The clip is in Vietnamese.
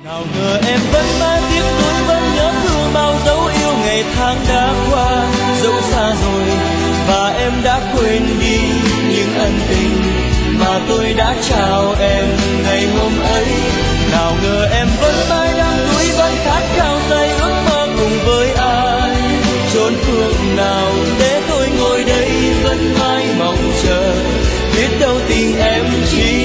Nào ngờ em vẫn mãi tiếc nuối, vẫn nhớ thương bao dấu yêu ngày tháng đã qua, dẫu xa rồi và em đã quên đi những ân tình mà tôi đã trao em ngày hôm ấy. Nào ngờ em vẫn mãi đắm đuối, vẫn khát khao say ước mơ cùng với ai, chốn phương nào để tôi ngồi đây vẫn mãi mong chờ, biết đâu tình em chỉ